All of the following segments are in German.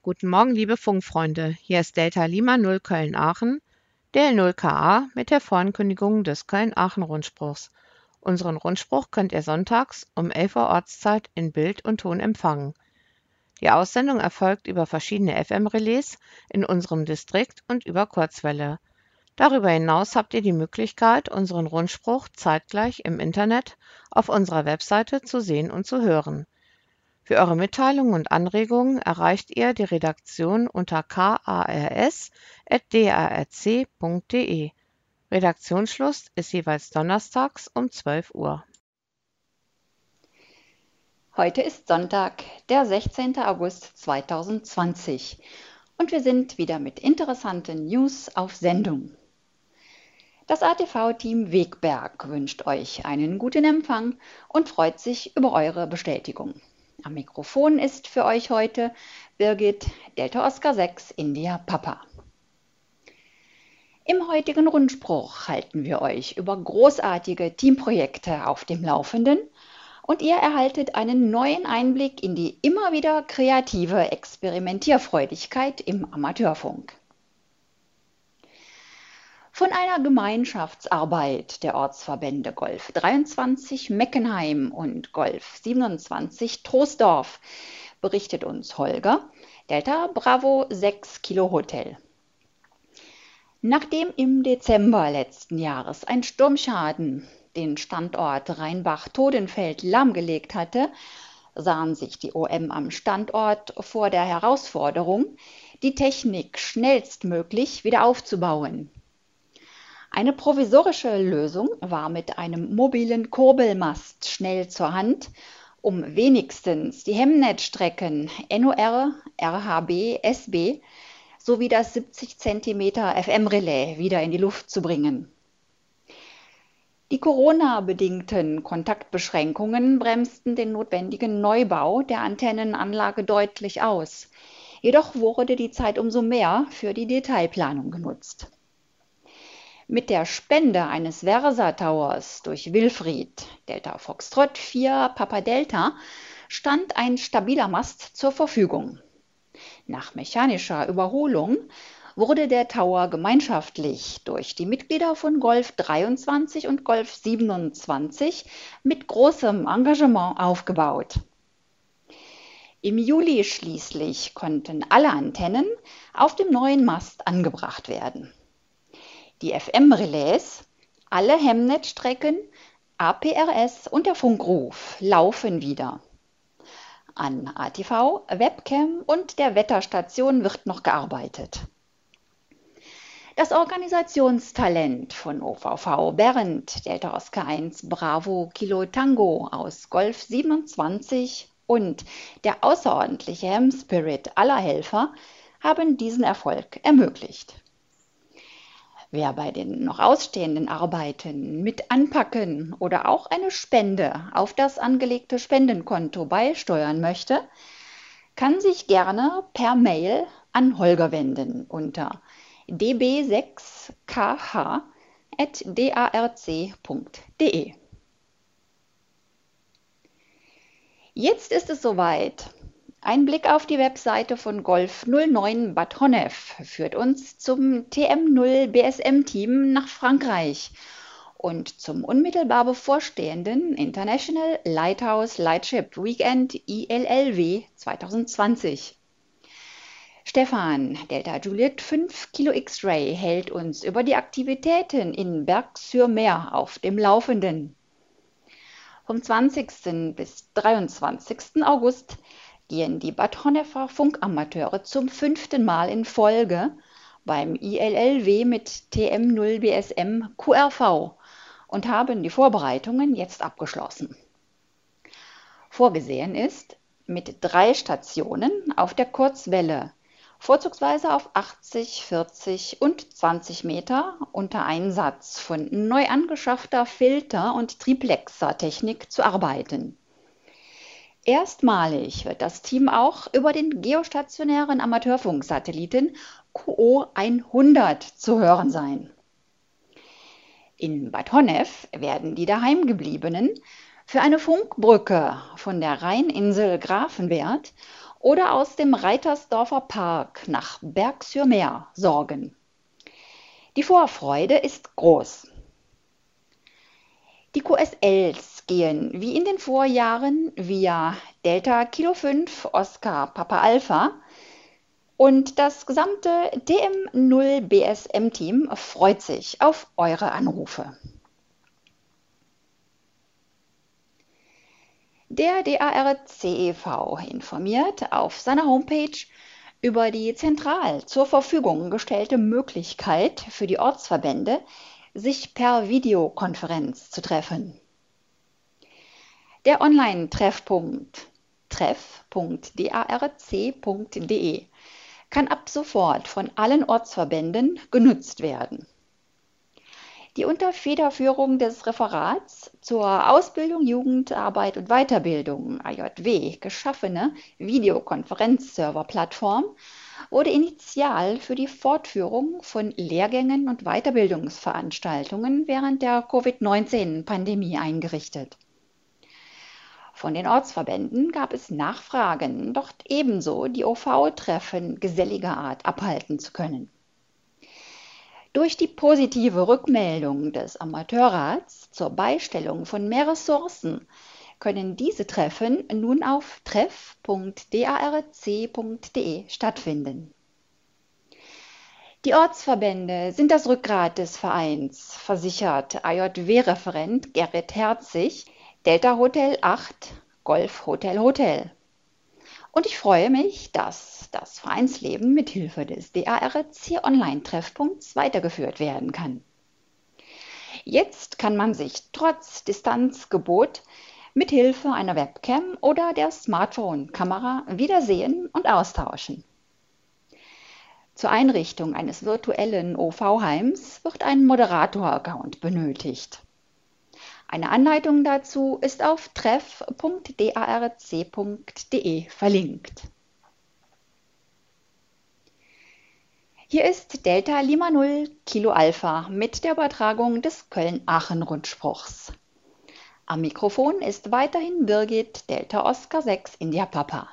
Guten Morgen, liebe Funkfreunde. Hier ist Delta Lima 0 Köln-Aachen, DL0KA mit der Vorankündigung des Köln-Aachen-Rundspruchs. Unseren Rundspruch könnt ihr sonntags um 11 Uhr Ortszeit in Bild und Ton empfangen. Die Aussendung erfolgt über verschiedene FM-Relais in unserem Distrikt und über Kurzwelle. Darüber hinaus habt ihr die Möglichkeit, unseren Rundspruch zeitgleich im Internet auf unserer Webseite zu sehen und zu hören. Für eure Mitteilungen und Anregungen erreicht ihr die Redaktion unter kars@drc.de. Redaktionsschluss ist jeweils donnerstags um 12 Uhr. Heute ist Sonntag, der 16. August 2020 und wir sind wieder mit interessanten News auf Sendung. Das ATV-Team Wegberg wünscht euch einen guten Empfang und freut sich über eure Bestätigung. Am Mikrofon ist für euch heute Birgit Delta Oscar 6 India Papa. Im heutigen Rundspruch halten wir euch über großartige Teamprojekte auf dem Laufenden und ihr erhaltet einen neuen Einblick in die immer wieder kreative Experimentierfreudigkeit im Amateurfunk. Von einer Gemeinschaftsarbeit der Ortsverbände Golf 23 Meckenheim und Golf 27 Troisdorf berichtet uns Holger, Delta Bravo 6 Kilo Hotel. Nachdem im Dezember letzten Jahres ein Sturmschaden den Standort Rheinbach-Todenfeld lahmgelegt hatte, sahen sich die OM am Standort vor der Herausforderung, die Technik schnellstmöglich wieder aufzubauen. Eine provisorische Lösung war mit einem mobilen Kurbelmast schnell zur Hand, um wenigstens die Hemmnetzstrecken NOR, RHB, SB sowie das 70 cm FM-Relais wieder in die Luft zu bringen. Die Corona-bedingten Kontaktbeschränkungen bremsten den notwendigen Neubau der Antennenanlage deutlich aus. Jedoch wurde die Zeit umso mehr für die Detailplanung genutzt. Mit der Spende eines Versa-Towers durch Wilfried, Delta Foxtrot 4 Papa Delta, stand ein stabiler Mast zur Verfügung. Nach mechanischer Überholung wurde der Tower gemeinschaftlich durch die Mitglieder von Golf 23 und Golf 27 mit großem Engagement aufgebaut. Im Juli schließlich konnten alle Antennen auf dem neuen Mast angebracht werden. Die FM-Relais, alle Hemmnetzstrecken, APRS und der Funkruf laufen wieder. An ATV, Webcam und der Wetterstation wird noch gearbeitet. Das Organisationstalent von OVV Bernd, Delta Oscar 1 Bravo Kilo Tango aus Golf 27 und der außerordentliche Ham-Spirit aller Helfer haben diesen Erfolg ermöglicht. Wer bei den noch ausstehenden Arbeiten mit anpacken oder auch eine Spende auf das angelegte Spendenkonto beisteuern möchte, kann sich gerne per Mail an Holger wenden unter db6kh@darc.de. Jetzt ist es soweit. Ein Blick auf die Webseite von Golf 09 Bad Honnef führt uns zum TM0 BSM-Team nach Frankreich und zum unmittelbar bevorstehenden International Lighthouse Lightship Weekend ILLW 2020. Stefan, Delta Juliet 5 Kilo X-Ray, hält uns über die Aktivitäten in Berg-sur-Mer auf dem Laufenden. Vom 20. bis 23. August gehen die Bad Honnefer Funkamateure zum 5. Mal in Folge beim ILLW mit TM0 BSM QRV und haben die Vorbereitungen jetzt abgeschlossen. Vorgesehen ist, mit 3 Stationen auf der Kurzwelle, vorzugsweise auf 80, 40 und 20 Meter unter Einsatz von neu angeschaffter Filter- und Triplexer-Technik zu arbeiten. Erstmalig wird das Team auch über den geostationären Amateurfunksatelliten QO 100 zu hören sein. In Bad Honnef werden die Daheimgebliebenen für eine Funkbrücke von der Rheininsel Grafenwert oder aus dem Reitersdorfer Park nach Berg-sur-Mer sorgen. Die Vorfreude ist groß. Die QSLs gehen wie in den Vorjahren via Delta Kilo 5 Oscar Papa Alpha und das gesamte DM0 BSM-Team freut sich auf eure Anrufe. Der DARC e.V. informiert auf seiner Homepage über die zentral zur Verfügung gestellte Möglichkeit für die Ortsverbände, sich per Videokonferenz zu treffen. Der Online-Treffpunkt treff.darc.de kann ab sofort von allen Ortsverbänden genutzt werden. Die unter Federführung des Referats zur Ausbildung, Jugend, Arbeit und Weiterbildung AJW geschaffene Videokonferenzserver-Plattform wurde initial für die Fortführung von Lehrgängen und Weiterbildungsveranstaltungen während der Covid-19-Pandemie eingerichtet. Von den Ortsverbänden gab es Nachfragen, dort ebenso die OV-Treffen geselliger Art abhalten zu können. Durch die positive Rückmeldung des Amateurrats zur Beistellung von mehr Ressourcen können diese Treffen nun auf treff.darc.de stattfinden. Die Ortsverbände sind das Rückgrat des Vereins, versichert AJW-Referent Gerrit Herzig, Delta Hotel 8, Golf Hotel Hotel. Und ich freue mich, dass das Vereinsleben mit Hilfe des DARC Online-Treffpunkts weitergeführt werden kann. Jetzt kann man sich trotz Distanzgebot mit Hilfe einer Webcam oder der Smartphone-Kamera wiedersehen und austauschen. Zur Einrichtung eines virtuellen OV-Heims wird ein Moderator-Account benötigt. Eine Anleitung dazu ist auf treff.darc.de verlinkt. Hier ist Delta Lima 0 Kilo Alpha mit der Übertragung des Köln-Aachen-Rundspruchs. Am Mikrofon ist weiterhin Birgit Delta Oscar 6 India Papa.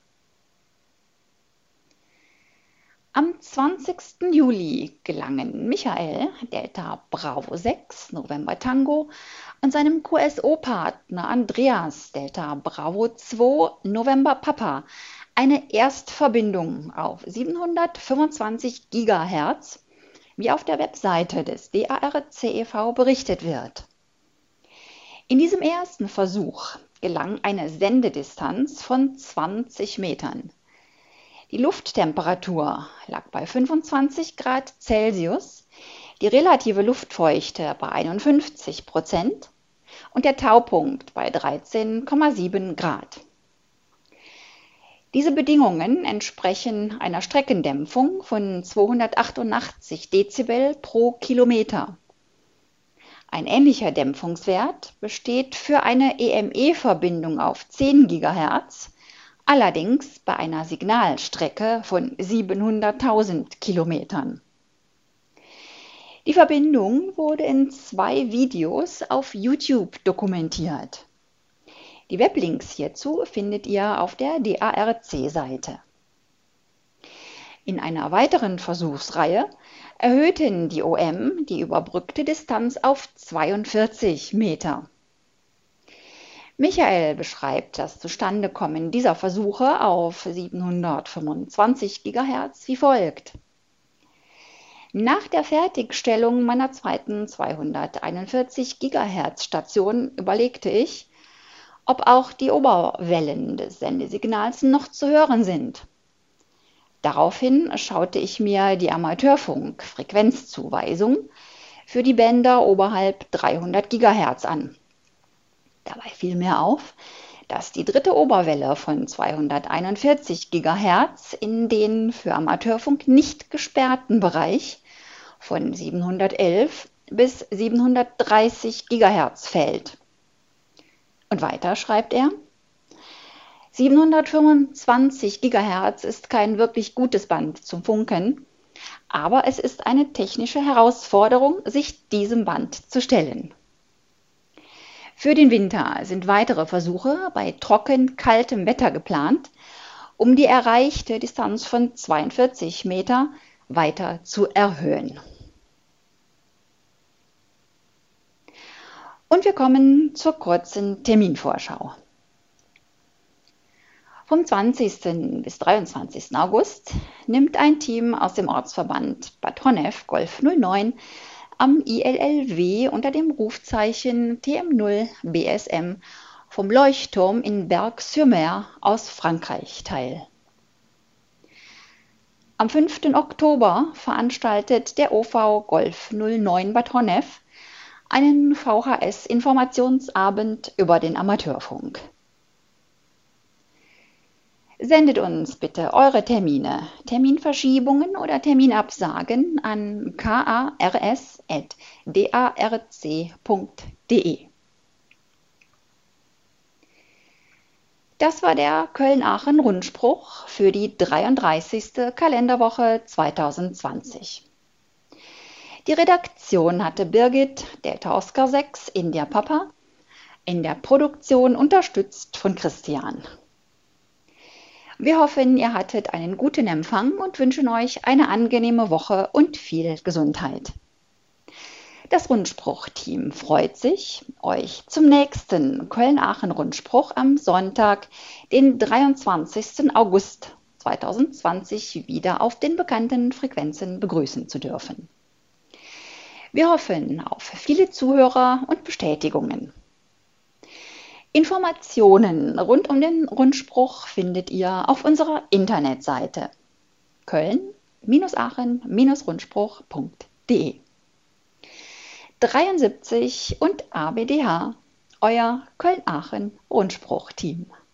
Am 20. Juli gelangen Michael Delta Bravo 6 November Tango und seinem QSO-Partner Andreas Delta Bravo 2 November Papa eine Erstverbindung auf 725 GHz, wie auf der Webseite des DARC e.V. berichtet wird. In diesem ersten Versuch gelang eine Sendedistanz von 20 Metern. Die Lufttemperatur lag bei 25 Grad Celsius, die relative Luftfeuchte bei 51% und der Taupunkt bei 13,7 Grad. Diese Bedingungen entsprechen einer Streckendämpfung von 288 Dezibel pro Kilometer. Ein ähnlicher Dämpfungswert besteht für eine EME-Verbindung auf 10 GHz, allerdings bei einer Signalstrecke von 700.000 Kilometern. Die Verbindung wurde in 2 Videos auf YouTube dokumentiert. Die Weblinks hierzu findet ihr auf der DARC-Seite. In einer weiteren Versuchsreihe erhöhten die OM die überbrückte Distanz auf 42 Meter. Michael beschreibt das Zustandekommen dieser Versuche auf 725 GHz wie folgt. Nach der Fertigstellung meiner zweiten 241 GHz Station überlegte ich, ob auch die Oberwellen des Sendesignals noch zu hören sind. Daraufhin schaute ich mir die Amateurfunk-Frequenzzuweisung für die Bänder oberhalb 300 GHz an. Dabei fiel mir auf, dass die dritte Oberwelle von 241 GHz in den für Amateurfunk nicht gesperrten Bereich von 711 bis 730 GHz fällt. Und weiter schreibt er, 725 GHz ist kein wirklich gutes Band zum Funken, aber es ist eine technische Herausforderung, sich diesem Band zu stellen. Für den Winter sind weitere Versuche bei trocken kaltem Wetter geplant um die erreichte Distanz von 42 Meter weiter zu erhöhen. Und wir kommen zur kurzen Terminvorschau. Vom 20. bis 23. August nimmt ein Team aus dem Ortsverband Bad Honnef Golf 09 am ILLW unter dem Rufzeichen TM0 BSM vom Leuchtturm in Berck-sur-Mer aus Frankreich teil. Am 5. Oktober veranstaltet der OV Golf 09 Bad Honnef einen VHS-Informationsabend über den Amateurfunk. Sendet uns bitte eure Termine, Terminverschiebungen oder Terminabsagen an kars@darc.de. Das war der Köln-Aachen-Rundspruch für die 33. Kalenderwoche 2020. Die Redaktion hatte Birgit, Delta Oscar 6, India Papa, in der Produktion unterstützt von Christian. Wir hoffen, ihr hattet einen guten Empfang und wünschen euch eine angenehme Woche und viel Gesundheit. Das Rundspruch-Team freut sich, euch zum nächsten Köln-Aachen-Rundspruch am Sonntag, den 23. August 2020, wieder auf den bekannten Frequenzen begrüßen zu dürfen. Wir hoffen auf viele Zuhörer und Bestätigungen. Informationen rund um den Rundspruch findet ihr auf unserer Internetseite köln-aachen-rundspruch.de. 73 und ABDH, euer Köln-Aachen-Rundspruch-Team.